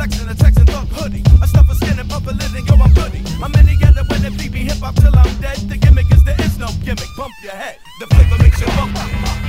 flexing, a Texan thug hoodie. I stuff a skin and pump a lid and yo, I'm goody. I'm in together when it be hip hop till I'm dead. The gimmick is there is no gimmick. Bump your head. The flavor makes you bump.